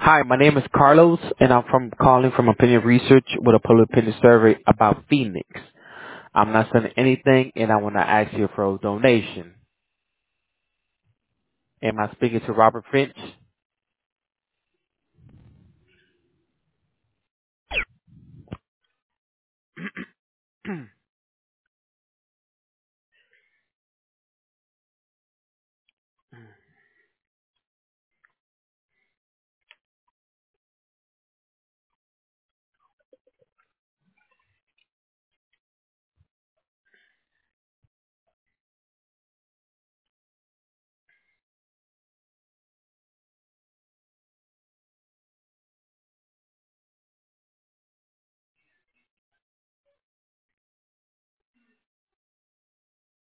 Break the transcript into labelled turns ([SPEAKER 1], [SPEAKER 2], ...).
[SPEAKER 1] Hi, my name is Carlos, and I'm calling from Opinion Research with a public opinion survey about Phoenix. I'm not selling anything, and I want to ask you for a donation. Am I speaking to Robert Finch?